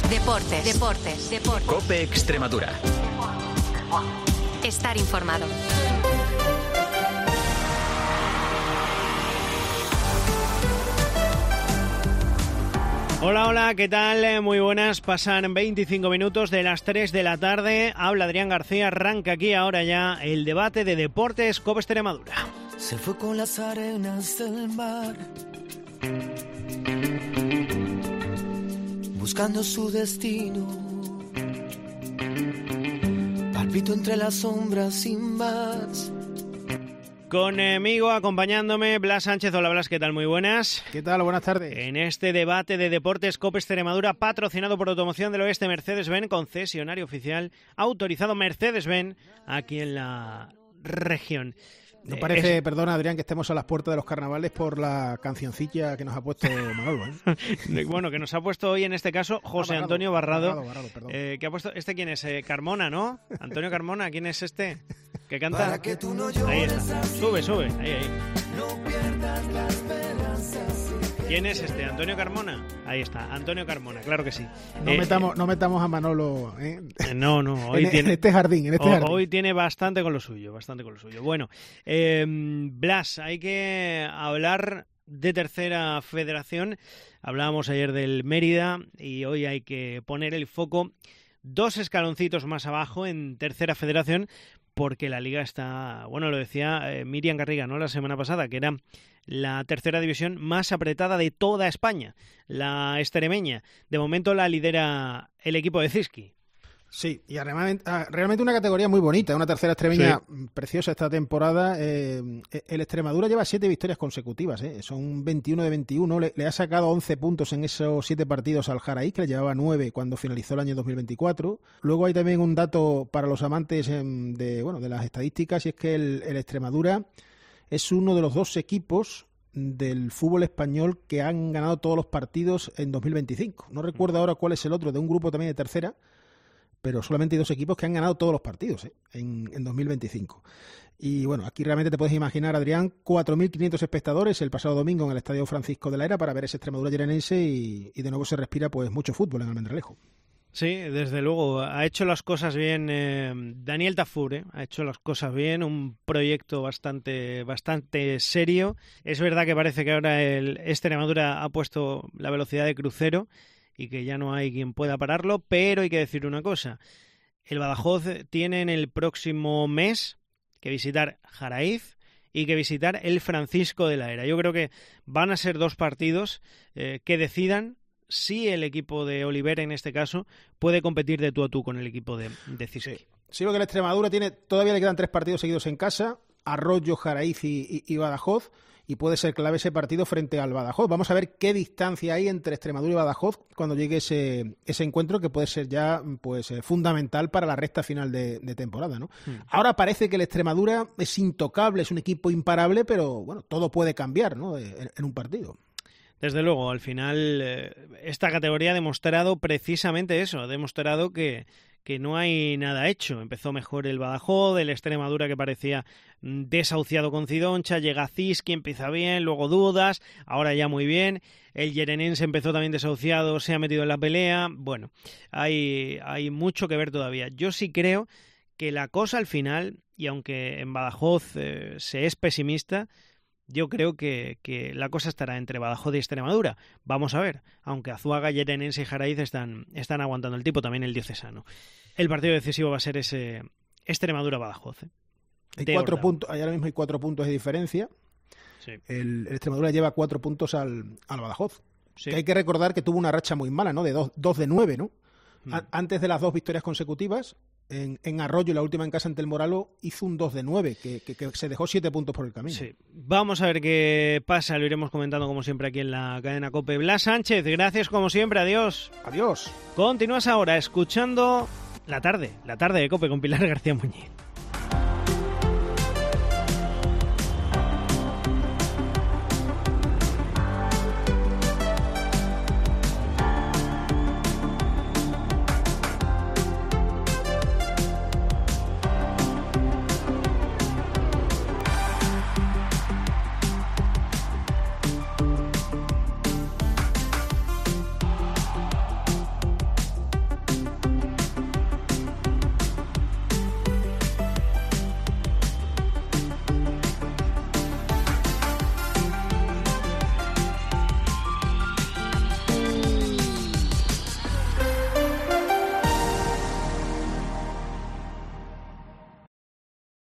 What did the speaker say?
Deportes. COPE Extremadura. Estar informado. Hola, ¿qué tal? Muy buenas, pasan 25 minutos de las 3 de la tarde. Habla Adrián García, arranca aquí ahora ya el debate de Deportes COPE Extremadura. Se fue con las arenas del mar, buscando su destino. Palpito entre las sombras sin más. Conmigo, acompañándome, Blas Sánchez. Hola, Blas, ¿qué tal? Muy buenas. ¿Qué tal? Buenas tardes. En este debate de Deportes COPE Extremadura, patrocinado por Automoción del Oeste Mercedes-Benz, concesionario oficial autorizado Mercedes-Benz aquí en la región. No parece, perdona Adrián, que estemos a las puertas de los carnavales por la cancioncilla que nos ha puesto Manolo, ¿eh? Bueno, que nos ha puesto hoy en este caso José Antonio Barrado. Que ha puesto, ¿este quién es? Carmona, ¿no? Antonio Carmona, ¿quién es este? ¿Que canta? Para que tú no Ahí está. Sube, ahí. No pierdas la esperanza. ¿Quién es este? ¿Antonio Carmona? Ahí está, Antonio Carmona, claro que sí. No metamos a Manolo, ¿eh? No, hoy en este jardín. Hoy tiene bastante con lo suyo. Bueno, Blas, hay que hablar de tercera federación. Hablábamos ayer del Mérida y hoy hay que poner el foco 2 escaloncitos más abajo en tercera federación, porque la liga está, bueno, lo decía Miriam Garriga, ¿no?, la semana pasada, que era la tercera división más apretada de toda España, la extremeña. De momento la lidera el equipo de Ziski. Sí, y realmente una categoría muy bonita, una tercera extremeña preciosa esta temporada. El Extremadura lleva 7 victorias consecutivas, son 21 de 21, le ha sacado 11 puntos en esos 7 partidos al Jaraíz, que le llevaba 9 cuando finalizó el año 2024. Luego hay también un dato para los amantes de las estadísticas, y es que el Extremadura es uno de los 2 equipos del fútbol español que han ganado todos los partidos en 2025. No recuerdo ahora cuál es el otro, de un grupo también de tercera, pero solamente hay 2 equipos que han ganado todos los partidos en 2025. Y bueno, aquí realmente te puedes imaginar, Adrián, 4.500 espectadores el pasado domingo en el Estadio Francisco de la Era para ver ese Extremadura llerenense, y de nuevo se respira pues mucho fútbol en Almendralejo. Sí, desde luego, ha hecho las cosas bien Daniel Tafur, ha hecho las cosas bien, un proyecto bastante serio. Es verdad que parece que ahora el Extremadura ha puesto la velocidad de crucero y que ya no hay quien pueda pararlo, pero hay que decir una cosa: el Badajoz tiene en el próximo mes que visitar Jaraíz y que visitar el Francisco de la Era. Yo creo que van a ser 2 partidos que decidan si el equipo de Oliver, en este caso, puede competir de tú a tú con el equipo de Ziski. Sí, porque la Extremadura todavía le quedan 3 partidos seguidos en casa: Arroyo, Jaraíz y Badajoz, y puede ser clave ese partido frente al Badajoz. Vamos a ver qué distancia hay entre Extremadura y Badajoz cuando llegue ese encuentro, que puede ser ya pues fundamental para la recta final de temporada, ¿no? Ahora parece que el Extremadura es intocable, es un equipo imparable, pero bueno, todo puede cambiar, ¿no?, en un partido. Desde luego, al final esta categoría ha demostrado precisamente eso, ha demostrado que no hay nada hecho. Empezó mejor el Badajoz, el Extremadura, que parecía desahuciado con Cidoncha, llega Ziski, empieza bien, luego dudas, ahora ya muy bien. El Yerenense empezó también desahuciado, se ha metido en la pelea. Bueno, hay mucho que ver todavía. Yo sí creo que la cosa al final, y aunque en Badajoz se es pesimista, yo creo que la cosa estará entre Badajoz y Extremadura. Vamos a ver, aunque Azuaga, Yerenense y Jaraíz están aguantando el tipo, también el diocesano. El partido decisivo va a ser ese Extremadura-Badajoz. Hay 4 puntos, ahora mismo hay 4 puntos de diferencia. Sí. El Extremadura lleva 4 puntos al Badajoz. Sí. Que hay que recordar que tuvo una racha muy mala, ¿no?, de 2 de 9, ¿no? Antes de las 2 victorias consecutivas, en Arroyo, la última en casa ante el Moralo, hizo un 2 de 9, que se dejó 7 puntos por el camino. Sí. Vamos a ver qué pasa, lo iremos comentando como siempre aquí en la cadena COPE. Blas Sánchez, gracias como siempre, adiós. Adiós. Continúas ahora escuchando La tarde de COPE con Pilar García Muñiz.